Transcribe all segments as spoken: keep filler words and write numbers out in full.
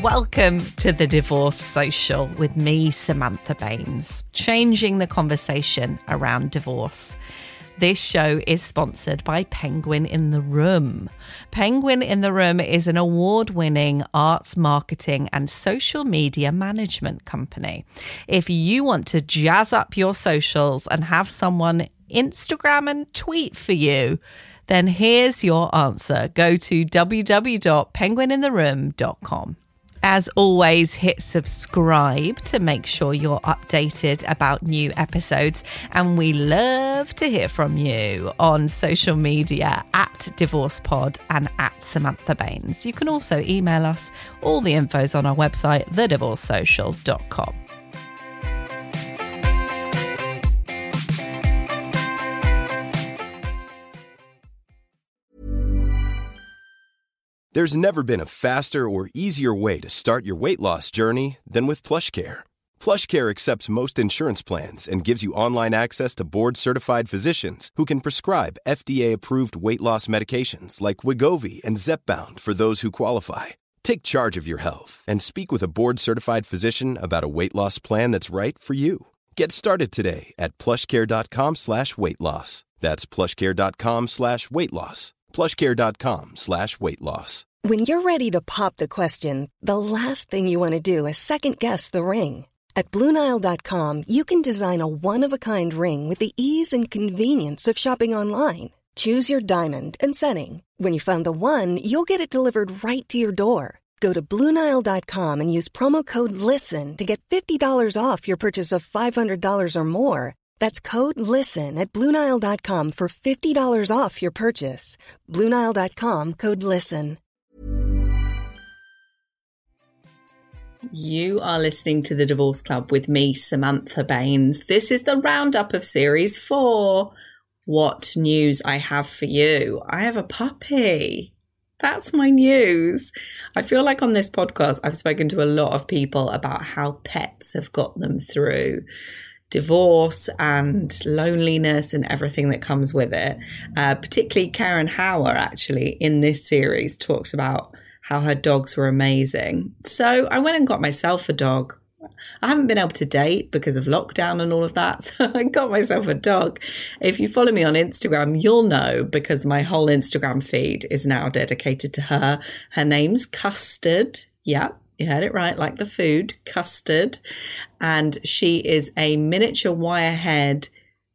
Welcome to the Divorce Social with me, Samantha Baines, changing the conversation around divorce. This show is sponsored by Penguin in the Room. Penguin in the Room is an award-winning arts marketing and social media management company. If you want to jazz up your socials and have someone Instagram and tweet for you, then here's your answer. Go to w w w dot penguin in the room dot com. As always, hit subscribe to make sure you're updated about new episodes. And we love to hear from you on social media at DivorcePod and at Samantha Baines. You can also email us. All the info's on our website, the divorce social dot com. There's never been a faster or easier way to start your weight loss journey than with PlushCare. PlushCare accepts most insurance plans and gives you online access to board-certified physicians who can prescribe F D A-approved weight loss medications like Wegovy and Zepbound for those who qualify. Take charge of your health and speak with a board-certified physician about a weight loss plan that's right for you. Get started today at plushcare.com slash weight loss. That's plushcare.com slash weight loss. plushcare.com slash weight loss. When you're ready to pop the question, the last thing you want to do is second-guess the ring. At Blue Nile dot com, you can design a one-of-a-kind ring with the ease and convenience of shopping online. Choose your diamond and setting. When you find the one, you'll get it delivered right to your door. Go to Blue Nile dot com and use promo code LISTEN to get fifty dollars off your purchase of five hundred dollars or more. That's code LISTEN at Blue Nile dot com for fifty dollars off your purchase. Blue Nile dot com, code LISTEN. You are listening to The Divorce Club with me, Samantha Baines. This is the roundup of series four. What news I have for you? I have a puppy. That's my news. I feel like on this podcast, I've spoken to a lot of people about how pets have got them through divorce and loneliness and everything that comes with it. Uh, particularly Karen Hauer, actually, in this series, talks about how her dogs were amazing. So I went and got myself a dog. I haven't been able to date because of lockdown and all of that, so I got myself a dog. If you follow me on Instagram, you'll know because my whole Instagram feed is now dedicated to her. Her name's Custard. Yep. You heard it right, like the food, Custard. And she is a miniature wirehead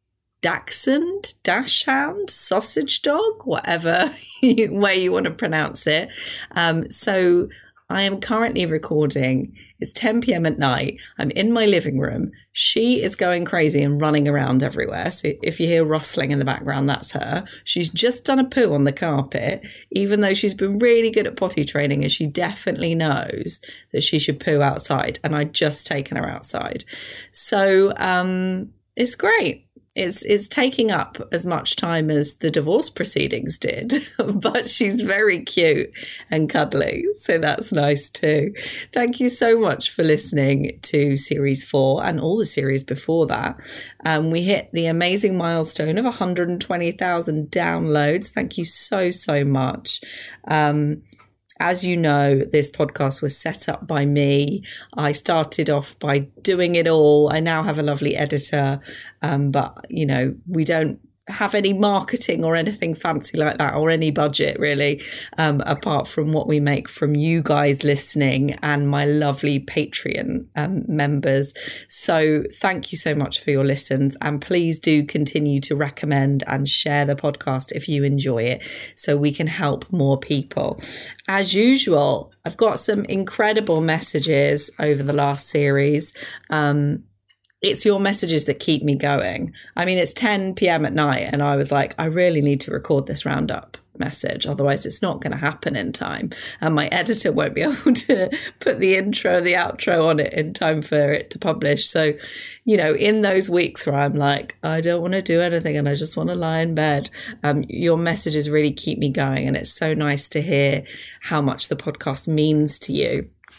dachshund, dachshund, sausage dog, whatever way you want to pronounce it. Um, so I am currently recording. It's ten p.m. at night. I'm in my living room. She is going crazy and running around everywhere. So if you hear rustling in the background, that's her. She's just done a poo on the carpet, even though she's been really good at potty training and she definitely knows that she should poo outside. And I'd just taken her outside. So um, it's great. It's, it's taking up as much time as the divorce proceedings did, but she's very cute and cuddly, so that's nice too. Thank you so much for listening to series four and all the series before that. Um, we hit the amazing milestone of one hundred twenty thousand downloads. Thank you so, so much. Um, As you know, this podcast was set up by me. I started off by doing it all. I now have a lovely editor, um, but, you know, we don't have any marketing or anything fancy like that or any budget really, um, apart from what we make from you guys listening and my lovely Patreon um, members. So thank you so much for your listens, and please do continue to recommend and share the podcast if you enjoy it so we can help more people. As usual, I've got some incredible messages over the last series. Um, It's your messages that keep me going. I mean, it's ten p.m. at night and I was like, I really need to record this roundup message. Otherwise, it's not going to happen in time. And my editor won't be able to put the intro, the outro on it in time for it to publish. So, you know, in those weeks where I'm like, I don't want to do anything and I just want to lie in bed, um, your messages really keep me going. And it's so nice to hear how much the podcast means to you.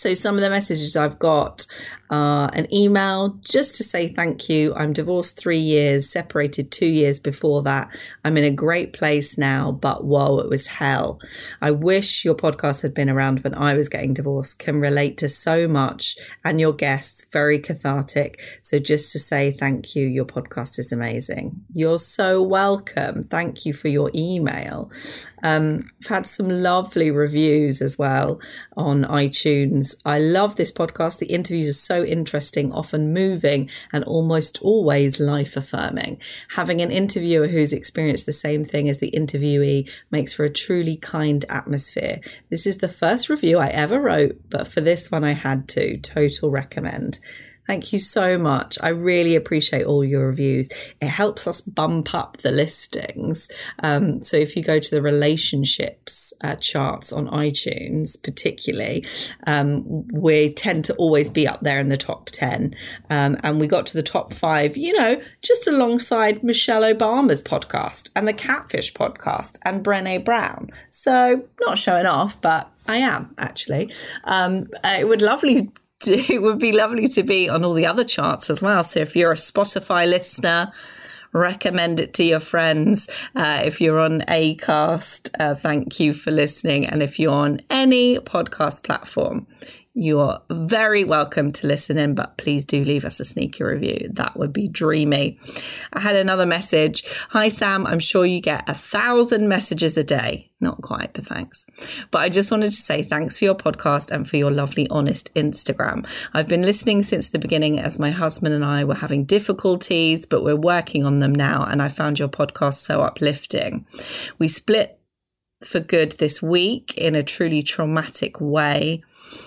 So some of the messages I've got are an email just to say thank you. I'm divorced three years, separated two years before that. I'm in a great place now, but whoa, it was hell. I wish your podcast had been around when I was getting divorced. Can relate to so much, and your guests, very cathartic. So just to say thank you, your podcast is amazing. You're so welcome. Thank you for your email. Um, I've had some lovely reviews as well on iTunes. I love this podcast. The interviews are so interesting, often moving, and almost always life-affirming. Having an interviewer who's experienced the same thing as the interviewee makes for a truly kind atmosphere. This is the first review I ever wrote, but for this one I had to. Total recommend. Thank you so much. I really appreciate all your reviews. It helps us bump up the listings. Um, so if you go to the relationships uh, charts on iTunes, particularly, um, we tend to always be up there in the top ten. Um, and we got to the top five, you know, just alongside Michelle Obama's podcast and the Catfish podcast and Brené Brown. So not showing off, but I am actually. Um, it would lovely It would be lovely to be on all the other charts as well. So if you're a Spotify listener, recommend it to your friends. Uh, if you're on Acast, uh, thank you for listening. And if you're on any podcast platform, you're very welcome to listen in, but please do leave us a sneaky review. That would be dreamy. I had another message. Hi, Sam. I'm sure you get a thousand messages a day. Not quite, but thanks. But I just wanted to say thanks for your podcast and for your lovely, honest Instagram. I've been listening since the beginning as my husband and I were having difficulties, but we're working on them now. And I found your podcast so uplifting. We split for good this week in a truly traumatic way.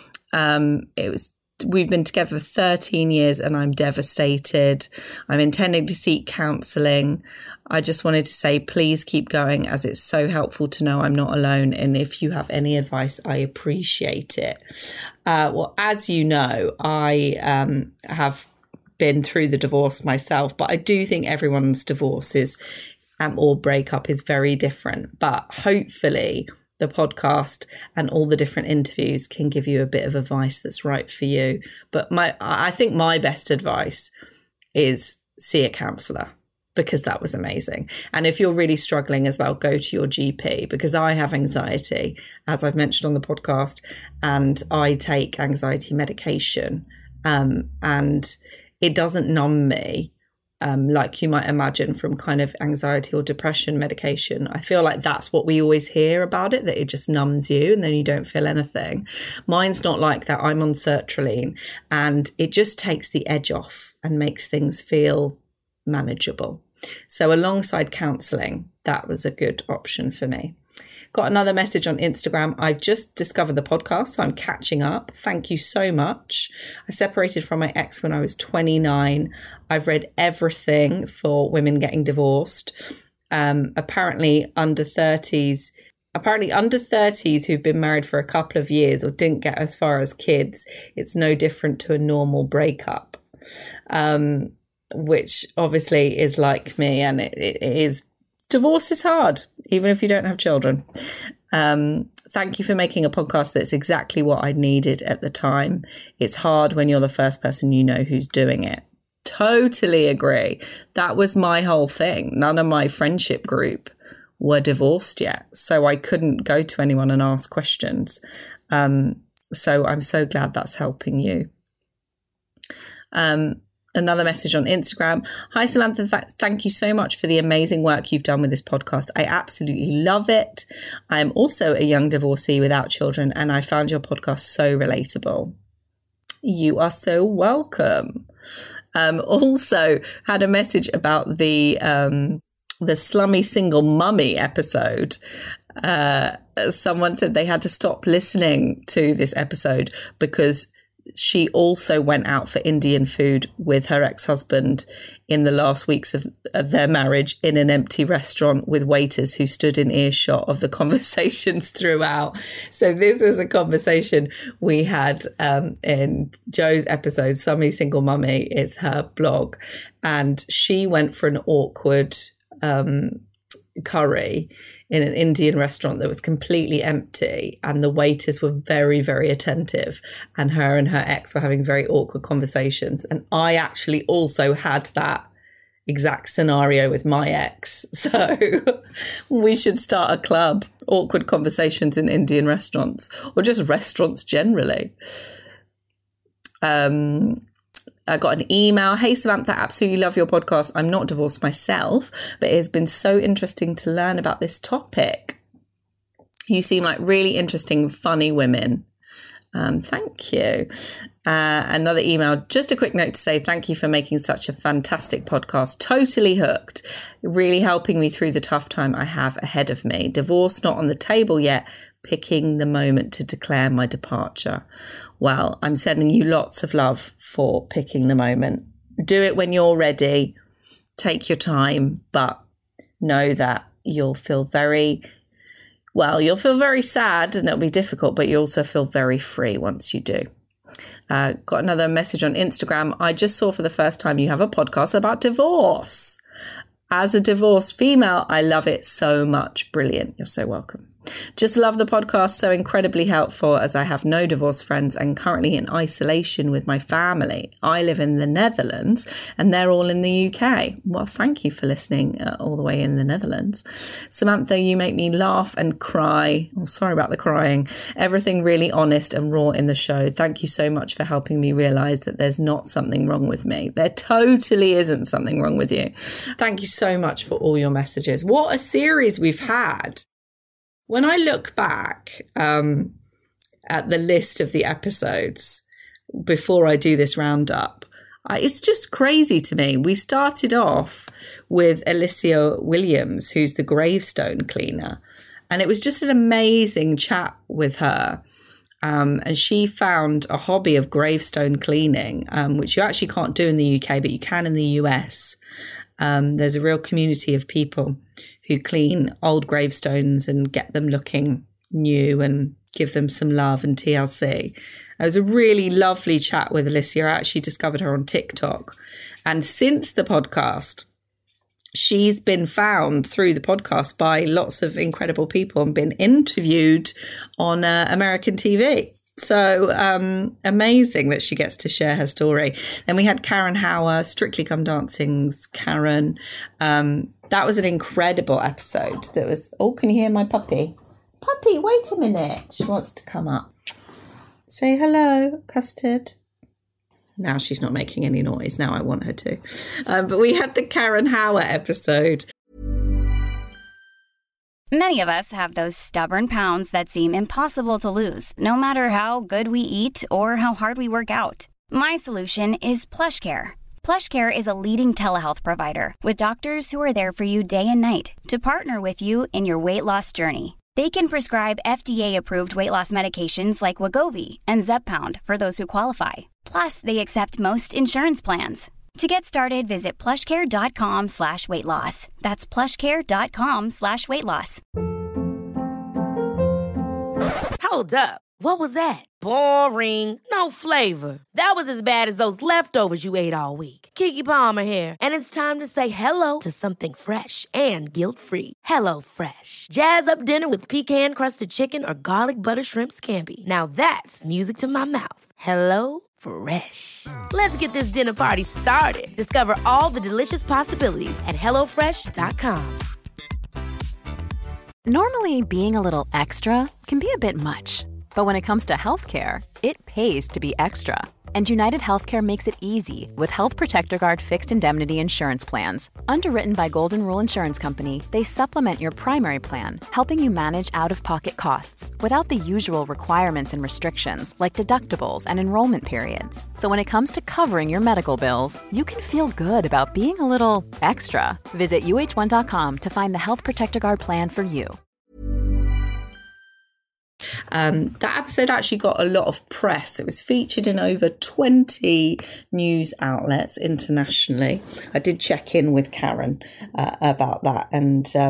Um, it was, we've been together for thirteen years and I'm devastated. I'm intending to seek counselling. I just wanted to say, please keep going, as it's so helpful to know I'm not alone. And if you have any advice, I appreciate it. Uh, well, as you know, I um, have been through the divorce myself, but I do think everyone's divorce is, um, or breakup is very different. But hopefully the podcast and all the different interviews can give you a bit of advice that's right for you. But my, I think my best advice is see a counsellor, because that was amazing. And if you're really struggling as well, go to your G P, because I have anxiety, as I've mentioned on the podcast, and I take anxiety medication, um, and it doesn't numb me. Um, like you might imagine from kind of anxiety or depression medication. I feel like that's what we always hear about it, that it just numbs you and then you don't feel anything. Mine's not like that. I'm on sertraline and it just takes the edge off and makes things feel manageable. So alongside counselling, that was a good option for me. Got another message on Instagram. I've just discovered the podcast, so I'm catching up. Thank you so much. I separated from my ex when I was twenty-nine. I've read everything for women getting divorced. Um, apparently under thirties, apparently under thirties who've been married for a couple of years or didn't get as far as kids, it's no different to a normal breakup. Um, which obviously is like me, and it, it is, divorce is hard, even if you don't have children. Um, thank you for making a podcast that's exactly what I needed at the time. It's hard when you're the first person you know who's doing it. Totally agree. That was my whole thing. None of my friendship group were divorced yet, so I couldn't go to anyone and ask questions. Um, so I'm so glad that's helping you. Um, Another message on Instagram. Hi, Samantha. Th- thank you so much for the amazing work you've done with this podcast. I absolutely love it. I am also a young divorcee without children, and I found your podcast so relatable. You are so welcome. Um, also had a message about the um, the slummy single mummy episode. Uh, someone said they had to stop listening to this episode because she also went out for Indian food with her ex-husband in the last weeks of, of their marriage in an empty restaurant with waiters who stood in earshot of the conversations throughout. So this was a conversation we had um, in Joe's episode, Slummy Single Mummy is her blog. And she went for an awkward, um, curry in an Indian restaurant that was completely empty, and the waiters were very, very attentive, and her and her ex were having very awkward conversations. And I actually also had that exact scenario with my ex. So we should start a club, awkward conversations in Indian restaurants, or just restaurants generally. Um, I got an email. Hey, Samantha, absolutely love your podcast. I'm not divorced myself, but it has been so interesting to learn about this topic. You seem like really interesting, funny women. Um, thank you. Uh, another email. Just a quick note to say thank you for making such a fantastic podcast. Totally hooked. Really helping me through the tough time I have ahead of me. Divorce not on the table yet. Picking the moment to declare my departure. Well, I'm sending you lots of love for picking the moment. Do it when you're ready. Take your time, but know that you'll feel very, well, you'll feel very sad and it'll be difficult, but you also feel very free once you do. Uh, got another message on Instagram. I just saw for the first time you have a podcast about divorce. As a divorced female, I love it so much. Brilliant. You're so welcome. Just love the podcast. So incredibly helpful as I have no divorce friends and currently in isolation with my family. I live in the Netherlands and they're all in the U K. Well, thank you for listening uh, all the way in the Netherlands. Samantha, you make me laugh and cry. Oh, sorry about the crying. Everything really honest and raw in the show. Thank you so much for helping me realize that there's not something wrong with me. There totally isn't something wrong with you. Thank you so much for all your messages. What a series we've had. When I look back um, at the list of the episodes before I do this roundup, I, it's just crazy to me. We started off with Alicia Williams, who's the gravestone cleaner. And it was just an amazing chat with her. Um, and she found a hobby of gravestone cleaning, um, which you actually can't do in the U K, but you can in the U S. Um, there's a real community of people who clean old gravestones and get them looking new and give them some love and T L C. It was a really lovely chat with Alicia. I actually discovered her on TikTok. And since the podcast, she's been found through the podcast by lots of incredible people and been interviewed on uh, American T V. So um, amazing that she gets to share her story. Then we had Karen Hauer, Strictly Come Dancing's Karen. Um, that was an incredible episode. That was, oh, can you hear my puppy? Puppy, wait a minute. She wants to come up. Say hello, Custard. Now she's not making any noise. Now I want her to. Um, but we had the Karen Hauer episode. Many of us have those stubborn pounds that seem impossible to lose, no matter how good we eat or how hard we work out. My solution is PlushCare. PlushCare is a leading telehealth provider with doctors who are there for you day and night to partner with you in your weight loss journey. They can prescribe F D A-approved weight loss medications like Wegovy and Zepbound for those who qualify. Plus, they accept most insurance plans. To get started, visit plushcare.com slash weight loss. That's plushcare.com slash weight loss. Hold up. What was that? Boring. No flavor. That was as bad as those leftovers you ate all week. Keke Palmer here. And it's time to say hello to something fresh and guilt-free. Hello Fresh. Jazz up dinner with pecan-crusted chicken or garlic butter shrimp scampi. Now that's music to my mouth. Hello Fresh. Let's get this dinner party started. Discover all the delicious possibilities at hello fresh dot com. Normally, being a little extra can be a bit much. But when it comes to healthcare, it pays to be extra. And United Healthcare makes it easy with Health Protector Guard fixed indemnity insurance plans. Underwritten by Golden Rule Insurance Company, they supplement your primary plan, helping you manage out-of-pocket costs without the usual requirements and restrictions like deductibles and enrollment periods. So when it comes to covering your medical bills, you can feel good about being a little extra. Visit U H one dot com to find the Health Protector Guard plan for you. Um, that episode actually got a lot of press. It was featured in over twenty news outlets internationally. I did check in with Karen uh, about that, and um,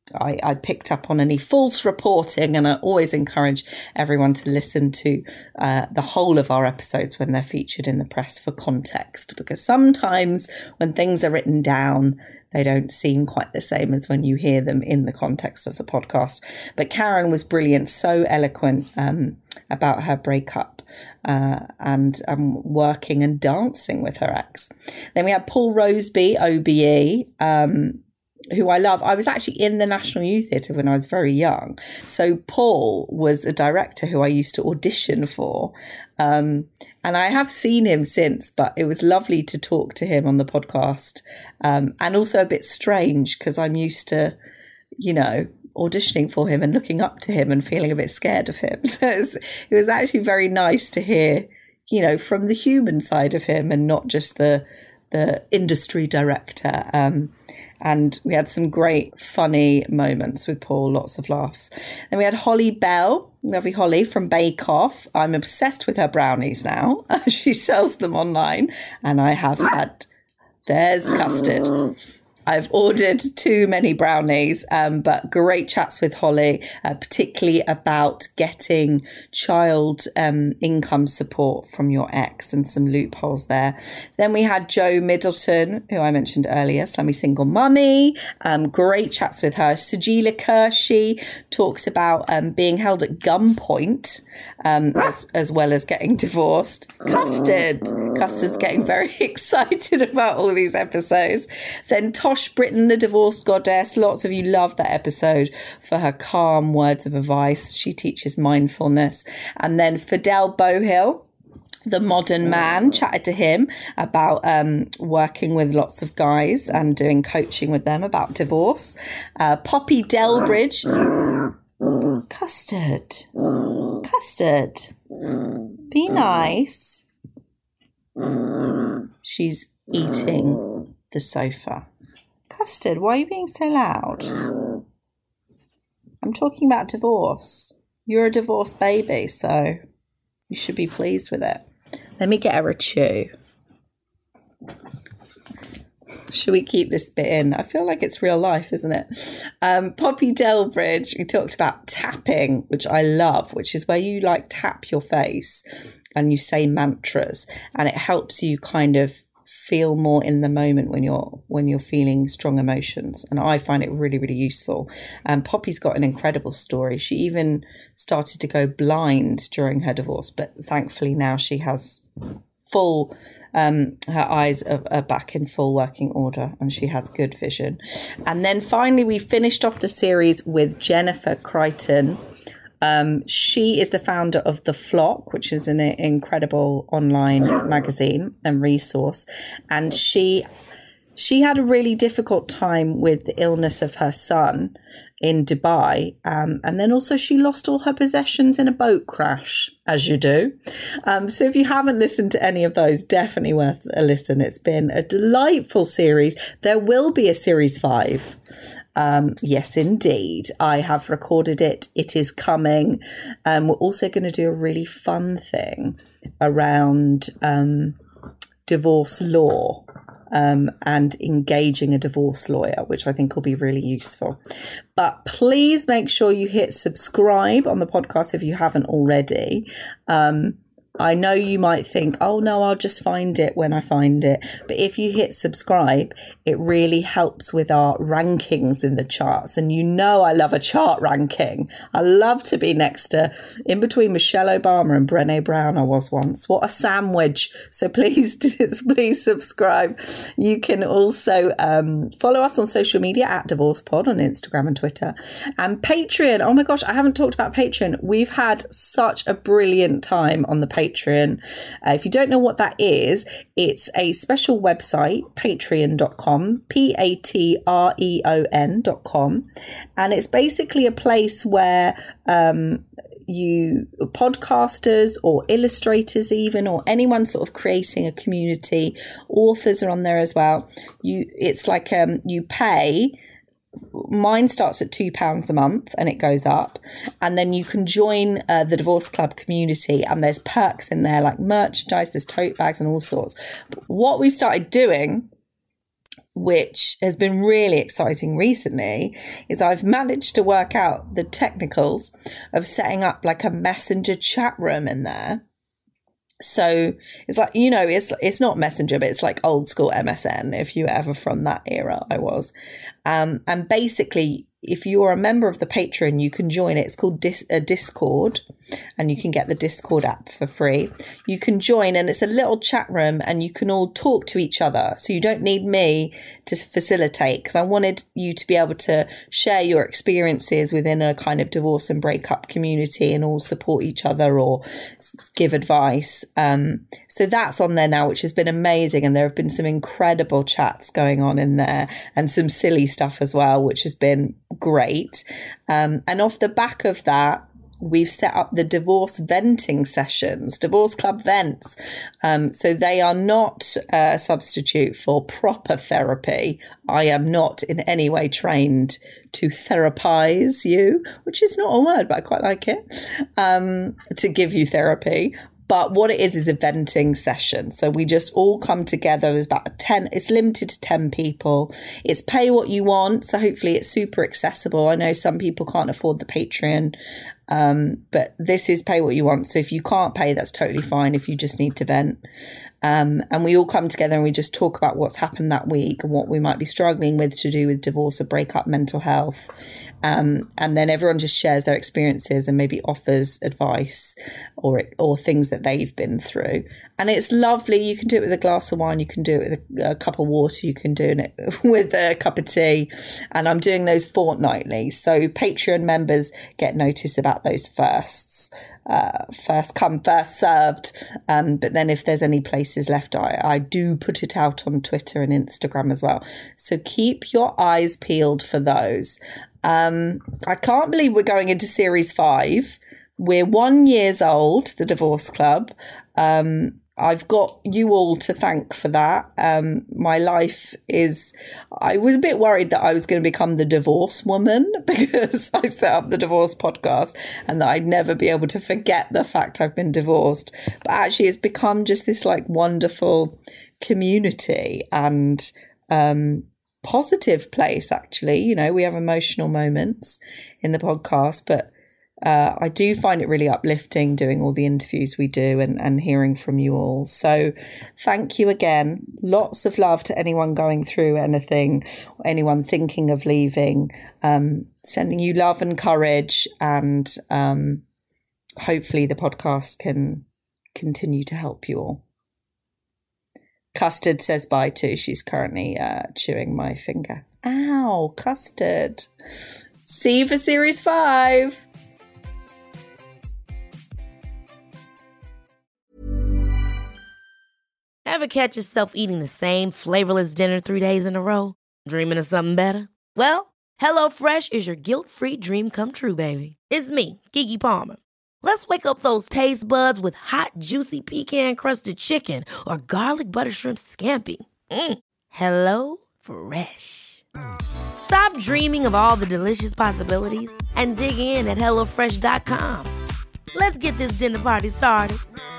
I, I picked up on any false reporting, and I always encourage everyone to listen to uh, the whole of our episodes when they're featured in the press for context, because sometimes when things are written down, they don't seem quite the same as when you hear them in the context of the podcast. But Karen was brilliant, so eloquent um, about her breakup uh, and um, working and dancing with her ex. Then we had Paul Roseby, O B E, um, who I love. I was actually in the National Youth Theatre when I was very young. So Paul was a director who I used to audition for. Um, and I have seen him since, but it was lovely to talk to him on the podcast. Um, and also a bit strange because I'm used to, you know, auditioning for him and looking up to him and feeling a bit scared of him. So it was, it was actually very nice to hear, you know, from the human side of him and not just the, the industry director. Um, And we had some great funny moments with Paul, lots of laughs. Then we had Holly Bell, lovely Holly from Bake Off. I'm obsessed with her brownies now. She sells them online, and I have had, there's custard. I've ordered too many brownies, um, but great chats with Holly, uh, particularly about getting child um, income support from your ex and some loopholes there. Then we had Jo Middleton, who I mentioned earlier, Slummy Single Mummy. Um, great chats with her. Sajila Kershi talks about um, being held at gunpoint um, as, as well as getting divorced. Custard. Custard's getting very excited about all these episodes. Then Tosh Britton, the divorced goddess. Lots of you love that episode for her calm words of advice. She teaches mindfulness. And then Fidel Bohill, the modern man, chatted to him about um, working with lots of guys and doing coaching with them about divorce. Uh, Poppy Delbridge. Custard. Custard. Be nice. She's eating the sofa. Custard, why are you being so loud? I'm talking about divorce. You're a divorced baby, so you should be pleased with it. Let me get her a chew. Should we keep this bit in? I feel like it's real life, isn't it? Um, Poppy Delbridge, we talked about tapping, which I love, which is where you like tap your face and you say mantras, and it helps you kind of feel more in the moment when you're when you're feeling strong emotions, and I find it really really useful. And um, Poppy's got an incredible story. She even started to go blind during her divorce, but thankfully now she has full um her eyes are, are back in full working order and she has good vision. And then finally we finished off the series with Jennifer Crichton. Um, she is the founder of The Flock, which is an incredible online magazine and resource. And she she had a really difficult time with the illness of her son in Dubai. Um, and then also she lost all her possessions in a boat crash, as you do. Um, so if you haven't listened to any of those, definitely worth a listen. It's been a delightful series. There will be a series five. Um, yes, indeed. I have recorded it. It is coming. Um, we're also going to do a really fun thing around um, divorce law um, and engaging a divorce lawyer, which I think will be really useful. But please make sure you hit subscribe on the podcast if you haven't already. Um, I know you might think, oh no, I'll just find it when I find it. But if you hit subscribe, it really helps with our rankings in the charts. And you know I love a chart ranking. I love to be next to, in between Michelle Obama and Brené Brown I was once. What a sandwich. So please, please subscribe. You can also um, follow us on social media at DivorcePod on Instagram and Twitter. And Patreon. Oh my gosh, I haven't talked about Patreon. We've had such a brilliant time on the Patreon. Patreon. Uh, if you don't know what that is, it's a special website, patreon dot com, P A T R E O N dot com. And it's basically a place where um, you, podcasters or illustrators even, or anyone sort of creating a community, authors are on there as well. You, it's like um, you pay. Mine starts at two pounds a month and it goes up, and then you can join uh, the Divorce Club community, and there's perks in there like merchandise, there's tote bags and all sorts. But what we started doing which has been really exciting recently, is I've managed to work out the technicals of setting up like a messenger chat room in there. So it's like, you know, it's it's not Messenger, but it's like old school M S N, if you were ever from that era. I was. Um, and basically, if you're a member of the Patreon, you can join it. It's called Dis- a Discord, and you can get the Discord app for free. You can join, and it's a little chat room, and you can all talk to each other. So you don't need me to facilitate, because I wanted you to be able to share your experiences within a kind of divorce and breakup community and all support each other or give advice. Um, so that's on there now, which has been amazing. And there have been some incredible chats going on in there and some silly stuff as well, which has been great. Um, and off the back of that, we've set up the divorce venting sessions, Divorce Club Vents. Um, so they are not a substitute for proper therapy. I am not in any way trained to therapize you, which is not a word, but I quite like it, um, to give you therapy. But what it is, is a venting session. So we just all come together. There's about ten, it's limited to ten people. It's pay what you want. So hopefully it's super accessible. I know some people can't afford the Patreon, um, but this is pay what you want. So if you can't pay, that's totally fine if you just need to vent. Um, and we all come together and we just talk about what's happened that week and what we might be struggling with to do with divorce or breakup, mental health. Um, and then everyone just shares their experiences and maybe offers advice or or things that they've been through. And it's lovely. You can do it with a glass of wine. You can do it with a, a cup of water. You can do it with a cup of tea. And I'm doing those fortnightly. So Patreon members get notice about those firsts. Uh, first come, first served. Um, but then if there's any places left, I, I do put it out on Twitter and Instagram as well. So keep your eyes peeled for those. Um, I can't believe we're going into series five. We're one years old, the Divorce Club. Um, I've got you all to thank for that. Um, my life is, I was a bit worried that I was going to become the divorce woman because I set up the divorce podcast and that I'd never be able to forget the fact I've been divorced. But actually it's become just this like wonderful community and um, positive place, actually. You know, we have emotional moments in the podcast, but Uh, I do find it really uplifting doing all the interviews we do and, and hearing from you all. So thank you again. Lots of love to anyone going through anything, or anyone thinking of leaving. Um, sending you love and courage, and um, hopefully the podcast can continue to help you all. Custard says bye too. She's currently uh, chewing my finger. Ow, Custard. See you for series five. Ever catch yourself eating the same flavorless dinner three days in a row? Dreaming of something better? Well, HelloFresh is your guilt-free dream come true, baby. It's me, Keke Palmer. Let's wake up those taste buds with hot, juicy pecan-crusted chicken or garlic butter shrimp scampi. Mm. Hello Fresh. Stop dreaming of all the delicious possibilities and dig in at hello fresh dot com. Let's get this dinner party started.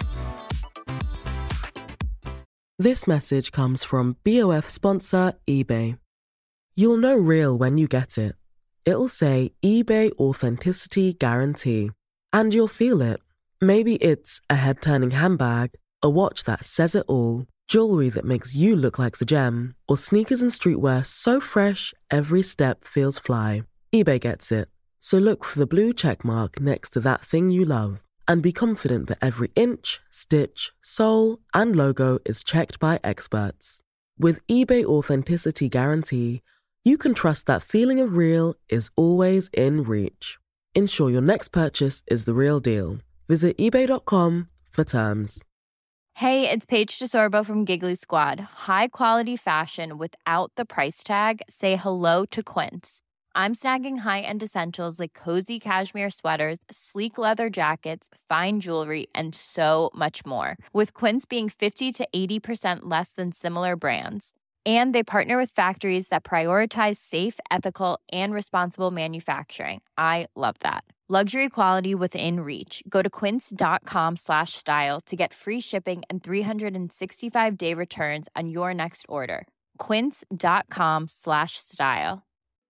This message comes from B O F sponsor eBay. You'll know real when you get it. It'll say eBay Authenticity Guarantee. And you'll feel it. Maybe it's a head-turning handbag, a watch that says it all, jewelry that makes you look like the gem, or sneakers and streetwear so fresh every step feels fly. eBay gets it. So look for the blue check mark next to that thing you love. And be confident that every inch, stitch, sole, and logo is checked by experts. With eBay Authenticity Guarantee, you can trust that feeling of real is always in reach. Ensure your next purchase is the real deal. Visit ebay dot com for terms. Hey, it's Paige DeSorbo from Giggly Squad. High quality fashion without the price tag. Say hello to Quince. I'm snagging high-end essentials like cozy cashmere sweaters, sleek leather jackets, fine jewelry, and so much more. With Quince being fifty to eighty percent less than similar brands. And they partner with factories that prioritize safe, ethical, and responsible manufacturing. I love that. Luxury quality within reach. Go to quince.com slash style to get free shipping and three sixty-five day returns on your next order. quince.com slash style.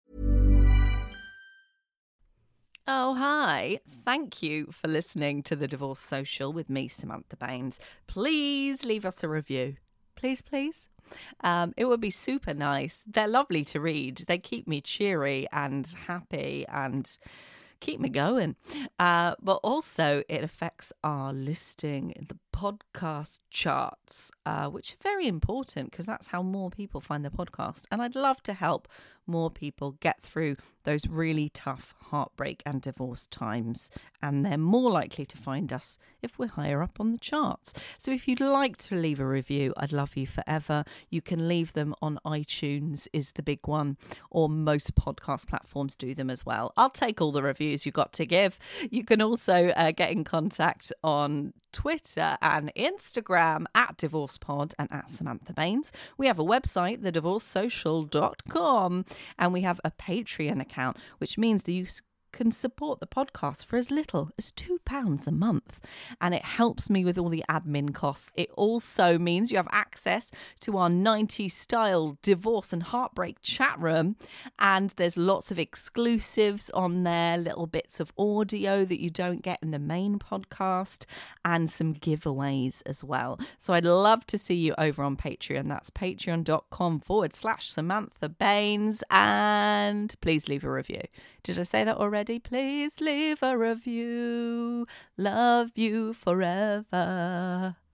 Oh, hi. Thank you for listening to The Divorce Social with me, Samantha Baines. Please leave us a review. Please, please. Um, it would be super nice. They're lovely to read. They keep me cheery and happy and keep me going. Uh, but also it affects our listing in the podcast charts, uh, which are very important because that's how more people find the podcast. And I'd love to help more people get through those really tough heartbreak and divorce times. And they're more likely to find us if we're higher up on the charts. So if you'd like to leave a review, I'd love you forever. You can leave them on iTunes is the big one, or most podcast platforms do them as well. I'll take all the reviews you got to give. You can also uh, get in contact on Twitter and Instagram at DivorcePod and at Samantha Baines. We have a website, the divorce social dot com, and we have a Patreon account, which means that you can support the podcast for as little as two pounds a month. And it helps me with all the admin costs. It also means you have access to our nineties style divorce and heartbreak chat room. And there's lots of exclusives on there, little bits of audio that you don't get in the main podcast, and some giveaways as well. So I'd love to see you over on Patreon. That's patreon.com forward slash Samantha Baines. And please leave a review. Did I say that already? Please leave a review. Love you forever.